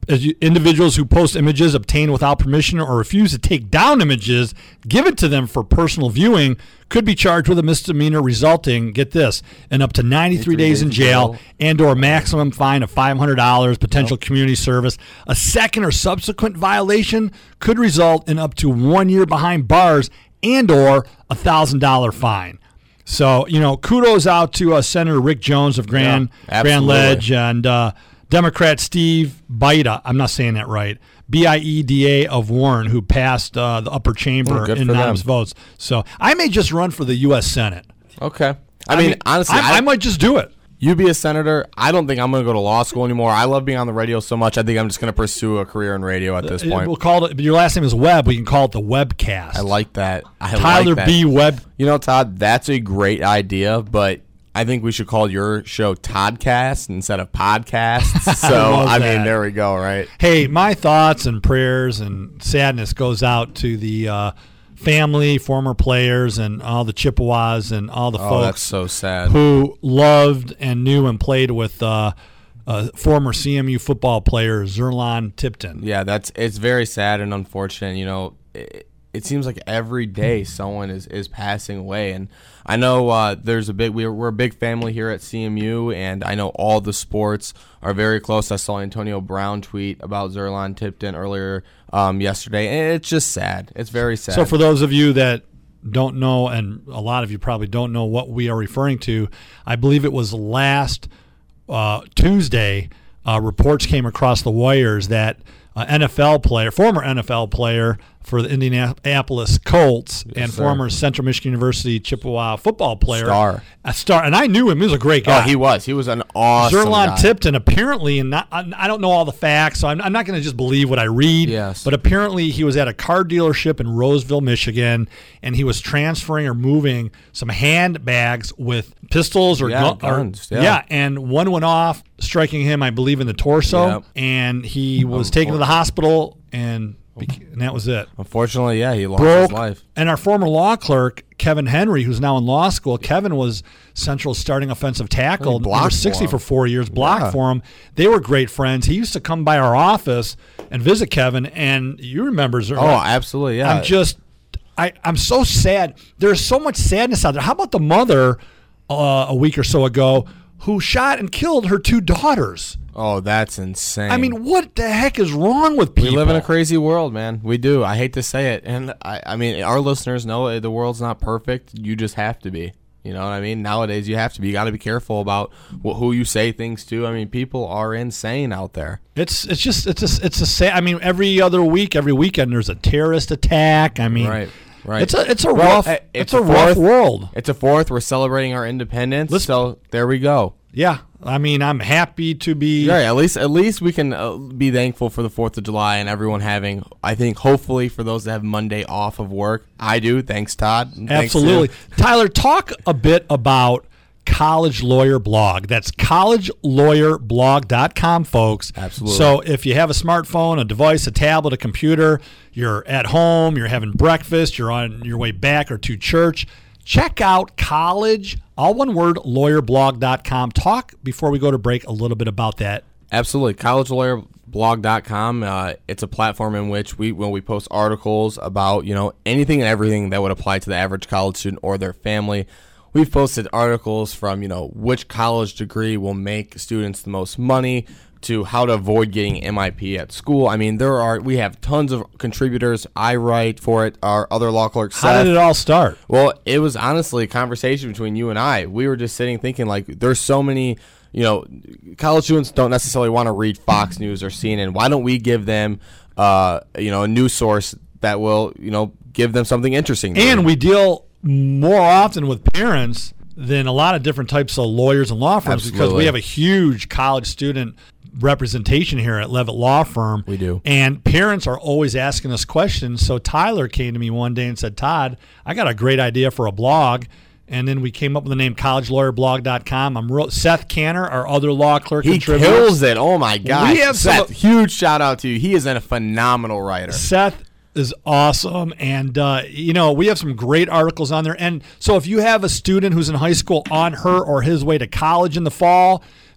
as you, individuals who post images obtained without permission or refuse to take down images given to them for personal viewing could be charged with a misdemeanor resulting, get this, in up to ninety-three days in jail and or maximum fine of five hundred dollars, potential yep. community service. A second or subsequent violation could result in up to one year behind bars and or a one thousand dollars fine. So, you know, kudos out to uh, Senator Rick Jones of Grand, yeah, Grand Ledge and uh, Democrat Steve Bida, I'm not saying that right, B I E D A of Warren, who passed uh, the upper chamber oh, in unanimous votes. So I may just run for the U S Senate. Okay. I, I mean, mean, honestly, I, I, I might just do it. You be a senator. I don't think I'm going to go to law school anymore. I love being on the radio so much. I think I'm just going to pursue a career in radio at this point. We'll call it. Your last name is Webb. We can call it the Webcast. I like that. I Tyler like that. B. Webb. You know, Todd, that's a great idea, but I think we should call your show Toddcast instead of podcasts. So, I, I mean, there we go, right? Hey, my thoughts and prayers and sadness goes out to the uh, family, former players, and all the Chippewas and all the oh, folks that's so sad. who loved and knew and played with uh, uh, former C M U football player Zerlon Tipton. Yeah, that's it's very sad and unfortunate. You know, it, it seems like every day someone is, is passing away, and I know uh, there's a big we're, we're a big family here at C M U, and I know all the sports are very close. I saw Antonio Brown tweet about Zerlon Tipton earlier um, yesterday, and it's just sad. It's very sad. So for those of you that don't know, and a lot of you probably don't know what we are referring to, I believe it was last uh, Tuesday, uh, reports came across the wires that uh, N F L player, former N F L player for the Indianapolis Colts yes, and sir. former Central Michigan University Chippewa football player. Star. A star. And I knew him. He was a great guy. Oh, he was. He was an awesome Zerlon guy. Tipton, apparently, and not, I don't know all the facts, so I'm, I'm not going to just believe what I read. Yes. But apparently he was at a car dealership in Roseville, Michigan, and he was transferring or moving some handbags with pistols or, Yeah, gu- guns, or yeah. yeah, and one went off, striking him, I believe, in the torso, Yep. and he was taken to the hospital, and, beca- and that was it. Unfortunately, yeah, he lost Broke. his life. And our former law clerk, Kevin Henry, who's now in law school, Kevin was Central's starting offensive tackle, He blocked number sixty for for him. four years, blocked Yeah. for him. They were great friends. He used to come by our office and visit Kevin, and you remember Zerlon. Oh, absolutely, yeah. I'm just, I, I'm so sad. There's so much sadness out there. How about the mother uh, a week or so ago who shot and killed her two daughters? Oh, that's insane. I mean, what the heck is wrong with people? we live in a crazy world, man. We do. I hate to say it. And, I, I mean, our listeners know the world's not perfect. You just have to be. You know what I mean? Nowadays, you have to be. You got to be careful about wh- who you say things to. I mean, people are insane out there. It's it's just it's a, it's a sad. I mean, every other week, every weekend, there's a terrorist attack. I mean, Right, right. It's a it's a Well, rough eh, it's, it's a, a rough fourth. world. It's a fourth. We're celebrating our independence. Let's- so there we go. Yeah, I mean, I'm happy to be. Right, at least at least we can uh, be thankful for the fourth of July and everyone having, I think, hopefully for those that have Monday off of work. I do. Thanks, Todd. And thanks to- Absolutely, Tyler. Talk a bit about College Lawyer Blog. That's college lawyer blog dot com, folks. Absolutely. So if you have a smartphone, a device, a tablet, a computer, you're at home, you're having breakfast, you're on your way back or to church, check out college, all one word, lawyer blog dot com. Talk, before we go to break, a little bit about that. Absolutely. college lawyer blog dot com. Uh, it's a platform in which we when we post articles about, you know, anything and everything that would apply to the average college student or their family. We've posted articles from, you know, which college degree will make students the most money to how to avoid getting M I P at school. I mean, there are we have tons of contributors. I write for it. Our other law clerk, How Seth. did it all start? Well, it was honestly a conversation between you and I. We were just sitting thinking, like, there's so many, you know, college students don't necessarily want to read Fox News or C N N. Why don't we give them, uh, you know, a news source that will, you know, give them something interesting to And read? we deal more often with parents than a lot of different types of lawyers and law firms because Absolutely. we have a huge college student representation here at Levitt Law Firm. We do. And parents are always asking us questions. So Tyler came to me one day and said, Todd, I got a great idea for a blog. And then we came up with the name college lawyer blog dot com. I'm real, Seth Canner, our other law clerk, He contributor. kills it. Oh, my God. We have some- Seth, huge shout out to you. He is a phenomenal writer. Seth is awesome, and uh, you know, we have some great articles on there. And so if you have a student who's in high school on her or his way to college in the fall,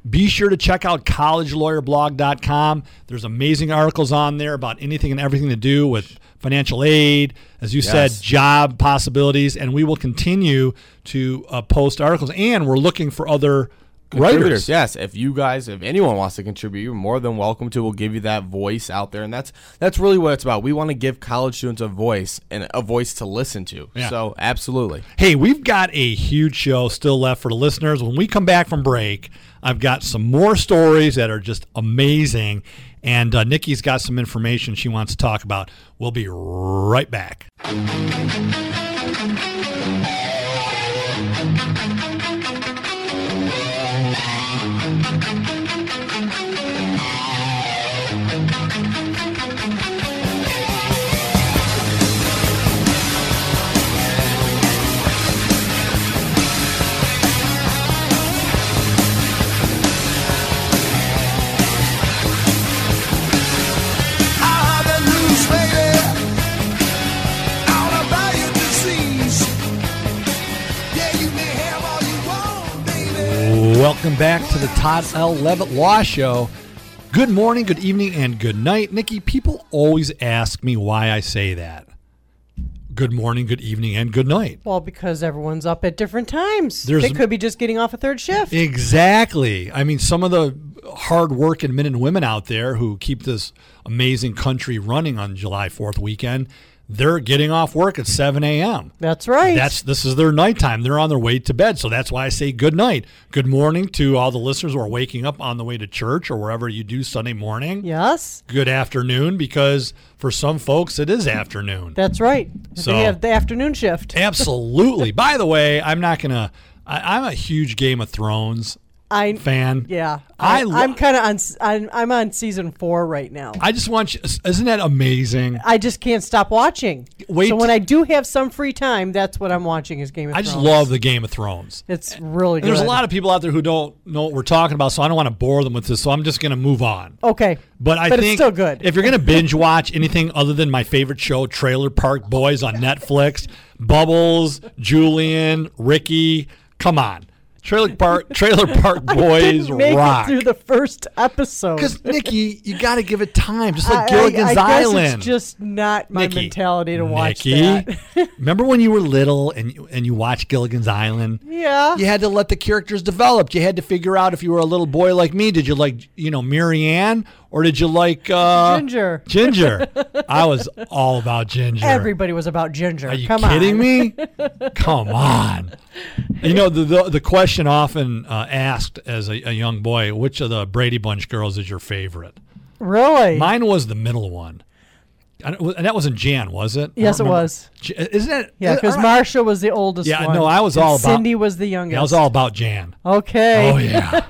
Be sure to check out college lawyer blog dot com. There's amazing articles on there about anything and everything to do with financial aid, as you Yes. said, job possibilities, and we will continue to uh, post articles. And we're looking for other Contributors, writers. yes. If you guys, if anyone wants to contribute, you're more than welcome to. We'll give you that voice out there, and that's that's really what it's about. We want to give college students a voice and a voice to listen to. Yeah. So, absolutely. Hey, we've got a huge show still left for the listeners. When we come back from break, I've got some more stories that are just amazing, and uh, Nikki's got some information she wants to talk about. We'll be right back. Welcome back to the Todd L. Levitt Law Show. Good morning, good evening, and good night. Nikki, people always ask me why I say that. Good morning, good evening, and good night. Well, because everyone's up at different times. There's- they could be just getting off a third shift. Exactly. I mean, some of the hard-working men and women out there who keep this amazing country running on July fourth weekend, they're getting off work at seven a.m. That's right. That's this is their nighttime. They're on their way to bed, so that's why I say good night, good morning to all the listeners who are waking up on the way to church or wherever you do Sunday morning. Yes. Good afternoon, because for some folks it is afternoon. That's right. So- they have the afternoon shift. Absolutely. By the way, I'm not gonna. I, I'm a huge Game of Thrones I fan. Yeah. I I, lo- I'm kind of on. s- I'm, I'm on season four right now. I just want you. Isn't that amazing? I just can't stop watching. Wait so t- when I do have some free time, that's what I'm watching is Game of I Thrones. just love the Game of Thrones. It's really And good. there's a lot of people out there who don't know what we're talking about, so I don't want to bore them with this. So I'm just going to move on. Okay. But I But it's think still good. if you're going to binge watch anything other than my favorite show, Trailer Park Boys on Netflix, Bubbles, Julian, Ricky, come on. Trailer Park Trailer Park Boys Didn't make rock. it through the first episode. Because Nikki, you got to give it time, just like I- Gilligan's I, I guess Island. It's just not my Nikki, mentality to watch Nikki, that. remember when you were little and you, and you watched Gilligan's Island? Yeah. You had to let the characters develop. You had to figure out if you were a little boy like me, did you like, you know, Marianne, or did you like uh, Ginger. Ginger. I was all about Ginger. Everybody was about Ginger. Are you Come kidding on. me? Come on. You know, the the, the question often uh, asked as a, a young boy, which of the Brady Bunch girls is your favorite? Really? Mine was the middle one. I don't- And that wasn't Jan, was it? I Yes, don't it remember. was. J- Isn't it? Yeah, because all right. Marsha was the oldest Yeah, one. no, I was and all about- Cindy was the youngest. I was all about Jan. Okay. Oh yeah.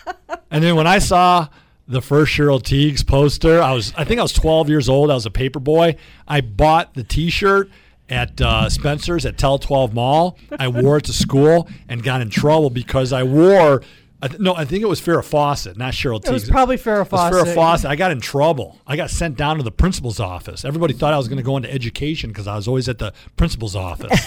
And then when I saw the first Cheryl Tiegs poster, I was I think I was twelve years old. I was a paper boy. I bought the T-shirt at uh, Spencer's at Tel twelve Mall. I wore it to school and got in trouble because I wore. I th- no, I think it was Farrah Fawcett, not Cheryl Tiegs. It was probably Farrah It was Fawcett. Farrah Fawcett. I got in trouble. I got sent down to the principal's office. Everybody thought I was going to go into education because I was always at the principal's office.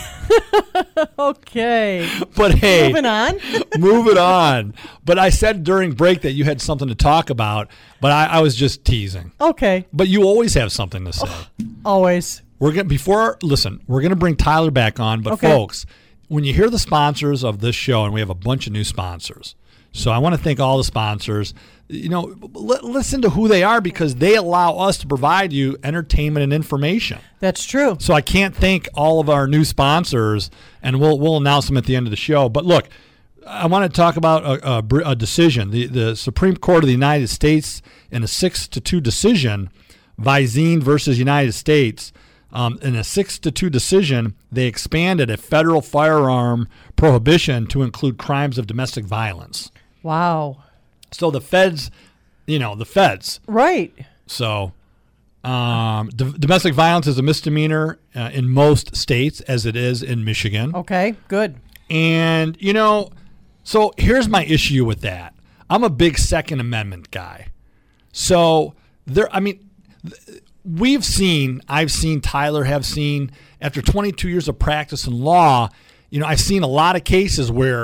Okay. But hey, Moving on. moving on. But I said during break that you had something to talk about, but I, I was just teasing. Okay. But you always have something to say. Always. We're gonna before listen. We're gonna bring Tyler back on, but Okay. folks, when you hear the sponsors of this show, and we have a bunch of new sponsors, so I want to thank all the sponsors. You know, l- listen to who they are because they allow us to provide you entertainment and information. That's true. So I can't thank all of our new sponsors, and we'll we'll announce them at the end of the show. But look, I want to talk about a, a, br- a decision. The the Supreme Court of the United States, in a six to two decision, Visine versus United States. Um, in a six to two decision, they expanded a federal firearm prohibition to include crimes of domestic violence. Wow. So the feds, you know, the feds. Right. So, um, d- domestic violence is a misdemeanor uh, in most states, as it is in Michigan. Okay. Good. And, you know, so here's my issue with that. I'm a big Second Amendment guy. So, there, I mean, th- we've seen, I've seen, Tyler have seen, after twenty-two years of practice in law, you know, I've seen a lot of cases where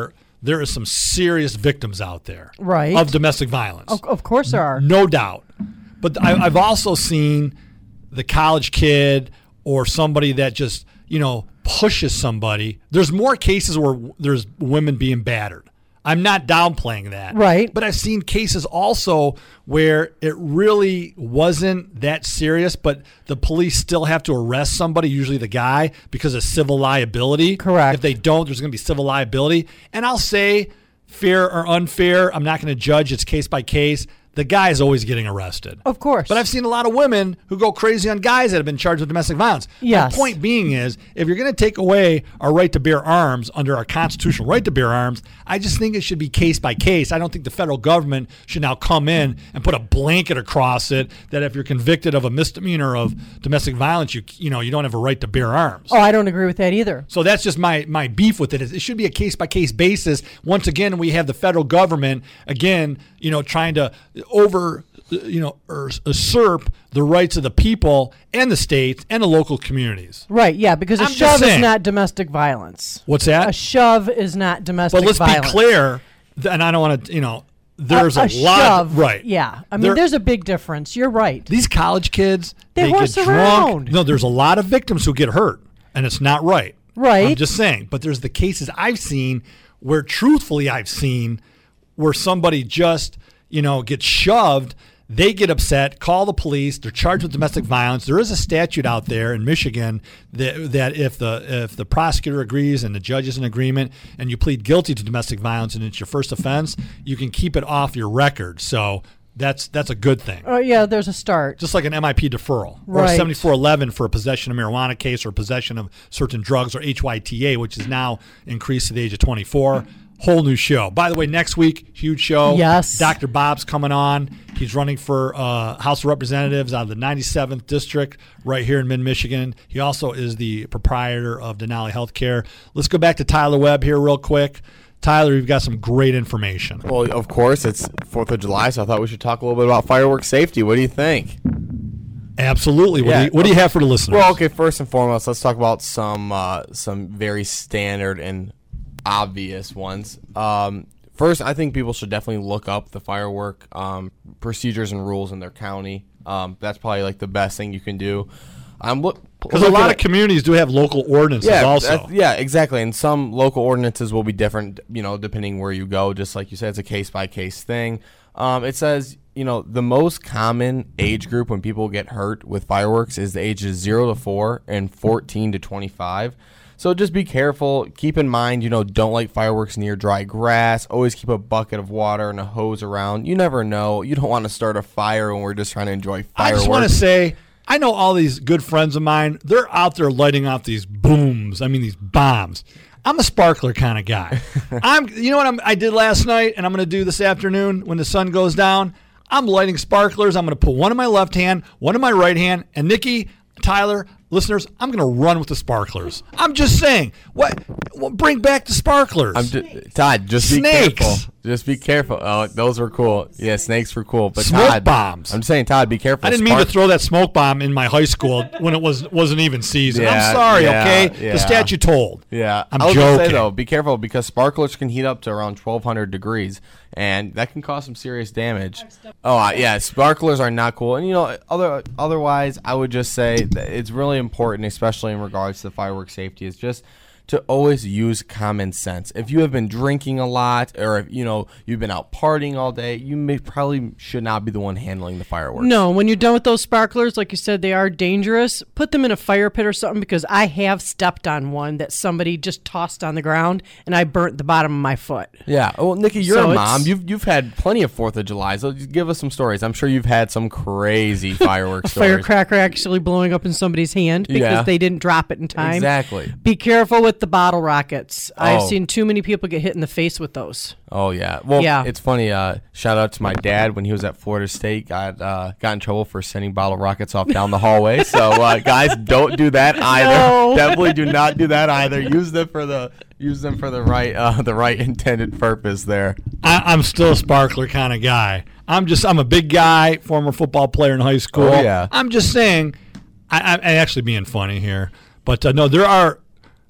there is some serious victims out there Right. of domestic violence. Of, of course there are. No doubt. But I, I've also seen the college kid or somebody that just, you know, pushes somebody. There's more cases where there's women being battered. I'm not downplaying that. Right. But I've seen cases also where it really wasn't that serious, but the police still have to arrest somebody, usually the guy, because of civil liability. Correct. If they don't, there's going to be civil liability. And I'll say, fair or unfair, I'm not going to judge. It's case by case. The guy is always getting arrested. Of course. But I've seen a lot of women who go crazy on guys that have been charged with domestic violence. Yes. My point being is, if you're going to take away our right to bear arms under our constitutional right to bear arms, I just think it should be case by case. I don't think the federal government should now come in and put a blanket across it that if you're convicted of a misdemeanor of domestic violence, you you know you don't have a right to bear arms. Oh, I don't agree with that either. So that's just my my beef with it. It should be a case by case basis. Once again, we have the federal government again, you know, trying to over, you know, usurp the rights of the people and the states and the local communities. Right, yeah, because a I'm just shove is saying. not domestic violence. What's that? A shove is not domestic But let's violence. be clear, th- and I don't want to, you know, there's a, a, a lot, shove, right? Yeah, I mean, There- there's a big difference. You're right. These college kids, They they, horse get around. drunk. No, there's a lot of victims who get hurt, and it's not right. Right. I'm just saying. But there's the cases I've seen where, truthfully, I've seen where somebody just, you know, gets shoved. They get upset, call the police. They're charged with domestic violence. There is a statute out there in Michigan that, that if the if the prosecutor agrees and the judge is in agreement and you plead guilty to domestic violence and it's your first offense, you can keep it off your record. So that's that's a good thing. Oh, yeah, there's a start. Just like an M I P deferral or a Right. seventy-four eleven for a possession of marijuana case or possession of certain drugs or H Y T A, which is now increased to the age of twenty-four. Whole new show. By the way, next week, huge show. Yes. Doctor Bob's coming on. He's running for uh, House of Representatives out of the ninety-seventh District right here in mid-Michigan. He also is the proprietor of Denali Healthcare. Let's go back to Tyler Webb here real quick. Tyler, you've got some great information. Well, of course, it's fourth of July, so I thought we should talk a little bit about fireworks safety. What do you think? Absolutely. What, Yeah. do, you, what do you have for the listeners? Well, okay, first and foremost, let's talk about some uh, some very standard and obvious ones. Um, first, I think people should definitely look up the firework um, procedures and rules in their county. Um, that's probably like the best thing you can do. Um, look, Because a lot of communities do have local ordinances yeah, also. that- yeah, exactly. And some local ordinances will be different, you know, depending where you go. Just like you said, it's a case by case thing. Um, it says, you know, the most common age group when people get hurt with fireworks is the ages zero to four and fourteen to twenty-five. So just be careful. Keep in mind, you know, don't light fireworks near dry grass. Always keep a bucket of water and a hose around. You never know. You don't want to start a fire when we're just trying to enjoy I fireworks. just want to say, I know all these good friends of mine, they're out there lighting off these booms. I mean, these bombs. I'm a sparkler kind of guy. I'm, you know what I'm, I did last night and I'm going to do this afternoon when the sun goes down? I'm lighting sparklers. I'm going to put one in my left hand, one in my right hand, and Nikki, Tyler, listeners, I'm going to run with the sparklers. I'm just saying, what? what bring back the sparklers. I'm just, Todd, just be Snakes. careful. Just be careful. Oh, those were cool. Yeah, snakes were cool. But Smoke Todd, bombs. I'm saying, Todd, be careful. I didn't mean to Spark- throw that smoke bomb in my high school when it was wasn't even season. Yeah, I'm sorry, yeah, okay? yeah. The statute told. Yeah, I'm I was joking. gonna say though, be careful because sparklers can heat up to around twelve hundred degrees, and that can cause some serious damage. Oh uh, yeah, sparklers are not cool. And you know, other otherwise, I would just say that it's really important, especially in regards to fireworks safety, is just to always use common sense. If you have been drinking a lot, or if you know you've been out partying all day, you may probably should not be the one handling the fireworks. No, when you're done with those sparklers, like you said, they are dangerous. Put them in a fire pit or something, because I have stepped on one that somebody just tossed on the ground, and I burnt the bottom of my foot. Yeah. Well, Nikki, you're So a it's- mom. You've you've had plenty of Fourth of July. So just give us some stories. I'm sure you've had some crazy fireworks stories. Firecracker actually blowing up in somebody's hand because Yeah. they didn't drop it in time. Exactly. Be careful with the bottle rockets. I've Oh. seen too many people get hit in the face with those. Oh yeah. Well, Yeah. it's funny. Uh, shout out to my dad when he was at Florida State. Got uh, got in trouble for sending bottle rockets off down the hallway. So uh, guys, don't do that either. No. Definitely do not do that either. Use them for the use them for the right uh, the right intended purpose there. I, I'm still a sparkler kind of guy. I'm just I'm a big guy, former football player in high school. Oh, yeah. I'm just saying, I, I, I'm actually being funny here, but uh, no, there are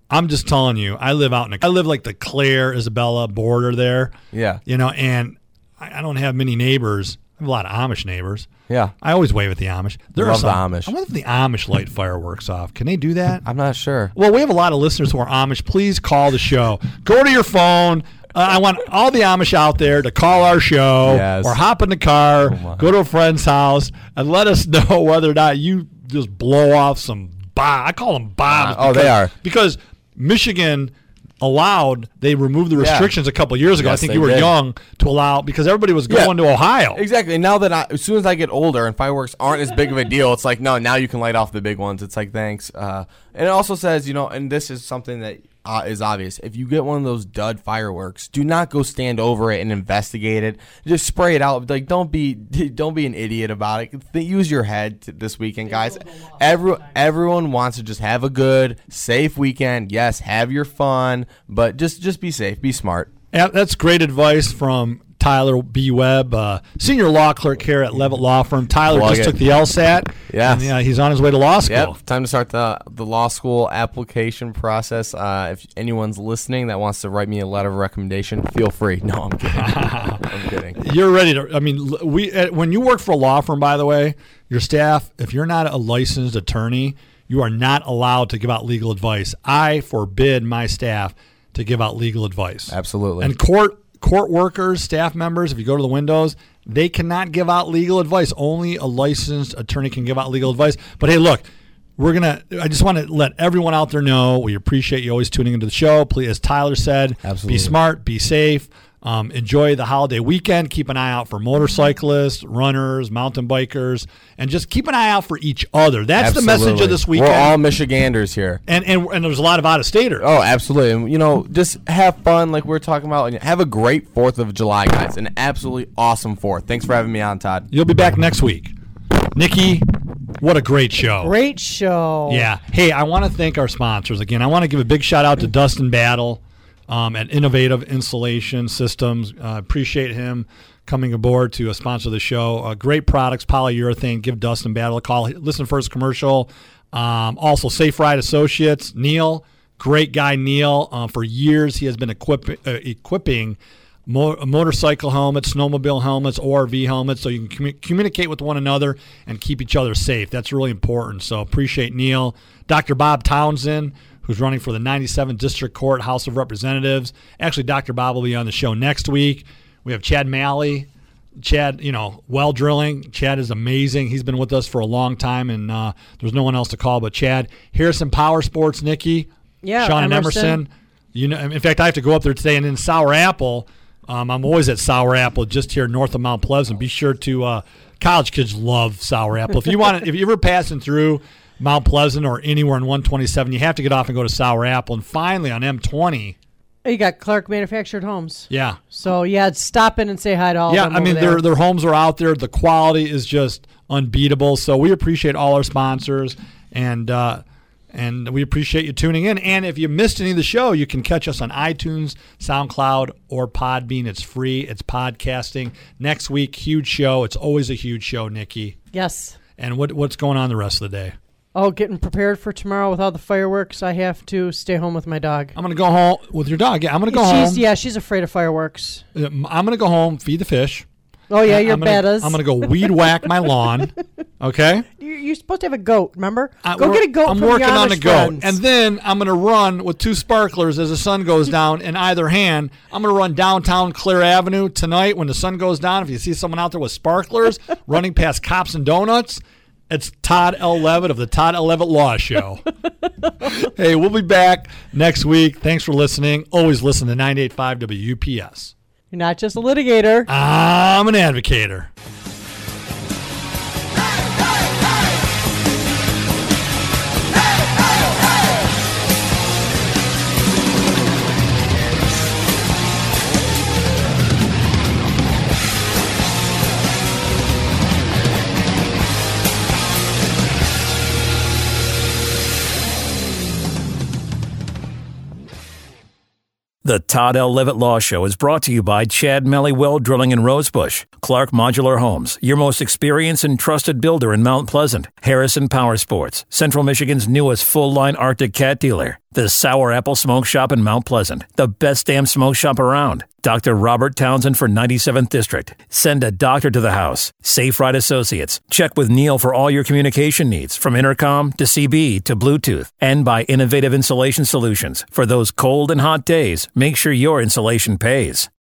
I'm just telling you, I live out in a, I live like the Clare Isabella border there. Yeah. You know, and I, I don't have many neighbors. I have a lot of Amish neighbors. Yeah. I always wave at the Amish. There Love are some, the Amish. I wonder if the Amish light fireworks off. Can they do that? I'm not sure. Well, we have a lot of listeners who are Amish. Please call the show. Go to your phone. Uh, I want all the Amish out there to call our show Yes. or hop in the car, my. go to a friend's house, and let us know whether or not you just blow off some bombs. I call them bombs. Uh, oh, they are. Because Michigan allowed, they removed the restrictions Yeah. a couple years ago. Yes, I think they you were did. young to allow, because everybody was going Yeah. to Ohio. Exactly. And now that I, as soon as I get older and fireworks aren't as big of a deal, it's like, no, now you can light off the big ones. It's like, thanks. Uh, and it also says, you know, and this is something that uh, is obvious. If you get one of those dud fireworks, do not go stand over it and investigate it. Just spray it out. Like, don't be, don't be an idiot about it. Th- use your head t- this weekend, guys. Every, everyone wants to just have a good, safe weekend. Yes, have your fun, but just, just be safe, be smart. Yeah, that's great advice from Tyler B. Webb, uh, senior law clerk here at Levitt Law Firm. Tyler Plug just it. took the LSAT. Yes. And uh, he's on his way to law school. Yep, time to start the the law school application process. Uh, if anyone's listening that wants to write me a letter of recommendation, feel free. No, I'm kidding. I'm kidding. You're ready to. I mean, l- we uh, when you work for a law firm, by the way, your staff, if you're not a licensed attorney, you are not allowed to give out legal advice. I forbid my staff to give out legal advice. Absolutely. And court court workers, staff members, if you go to the windows, they cannot give out legal advice. Only a licensed attorney can give out legal advice. But hey, look, we're gonna. I just want to let everyone out there know we appreciate you always tuning into the show. Please, as Tyler said, Absolutely. be smart, be safe. Um, enjoy the holiday weekend. Keep an eye out for motorcyclists, runners, mountain bikers, and just keep an eye out for each other. That's the message Absolutely. of this weekend. We're all Michiganders here. and, and and there's a lot of out-of-staters. Oh, absolutely. And, you know, just have fun like we we're talking about. And have a great fourth of July, guys. An absolutely awesome fourth. Thanks for having me on, Todd. You'll be back next week. Nikki, what a great show. Great show. Yeah. Hey, I want to thank our sponsors again. I want to give a big shout out to Dustin Battle um, at Innovative Insulation Systems. Uh, appreciate him coming aboard to uh, sponsor the show. Uh, great products, polyurethane. Give Dustin Battle a call. Listen for his commercial. Um, also, Safe Ride Associates. Neil, great guy, Neil. Uh, for years, he has been equip- uh, equipping mo- motorcycle helmets, snowmobile helmets, O R V helmets, so you can commu- communicate with one another and keep each other safe. That's really important. So appreciate Neil. Doctor Bob Townsend, who's running for the ninety-seventh District Court, House of Representatives. Actually, Doctor Bob will be on the show next week. We have Chad Malley. Chad, you know, well drilling. Chad is amazing. He's been with us for a long time, and uh, there's no one else to call but Chad. Harrison Power Sports, Nikki. Yeah, Sean and Emerson. Emerson. You know, in fact, I have to go up there today, and in Sour Apple, um, I'm always at Sour Apple, just here north of Mount Pleasant. Be sure to. Uh, college kids love Sour Apple. If you want, to, if you're ever passing through Mount Pleasant or anywhere in one twenty-seven, you have to get off and go to Sour Apple. And finally, on M twenty. You got Clark Manufactured Homes. Yeah. So, yeah, stop in and say hi to all Yeah, of them I mean, over there. their their homes are out there. The quality is just unbeatable. So we appreciate all our sponsors, and uh, and we appreciate you tuning in. And if you missed any of the show, you can catch us on iTunes, SoundCloud, or Podbean. It's free. It's podcasting. Next week, huge show. It's always a huge show, Nikki. Yes. And what what's going on the rest of the day? Oh, getting prepared for tomorrow with all the fireworks. I have to stay home with my dog. I'm going to go home with your dog. Yeah, I'm going to go she's, home. Yeah, she's afraid of fireworks. I'm going to go home, feed the fish. Oh, yeah, I- your I'm gonna, bettas. I'm going to go weed whack my lawn. Okay? You're, you're supposed to have a goat, remember? I- Go we're- get a goat I'm from working your on Amish a goat, friends. and then I'm going to run with two sparklers as the sun goes down in either hand. I'm going to run downtown Clear Avenue tonight when the sun goes down. If you see someone out there with sparklers running past Cops and Donuts, it's Todd L. Levitt of the Todd L. Levitt Law Show. Hey, we'll be back next week. Thanks for listening. Always listen to ninety-eight point five W U P S. You're not just a litigator. I'm an advocator. The Todd L. Levitt Law Show is brought to you by Chad Melly Well Drilling in Rosebush, Clark Modular Homes, your most experienced and trusted builder in Mount Pleasant, Harrison Power Sports, Central Michigan's newest full-line Arctic cat dealer, The Sour Apple Smoke Shop in Mount Pleasant, the best damn smoke shop around. Doctor Robert Townsend for ninety-seventh District. Send a doctor to the house. Safe Ride Associates. Check with Neil for all your communication needs, from intercom to C B to Bluetooth. And by Innovative Insulation Solutions. For those cold and hot days, make sure your insulation pays.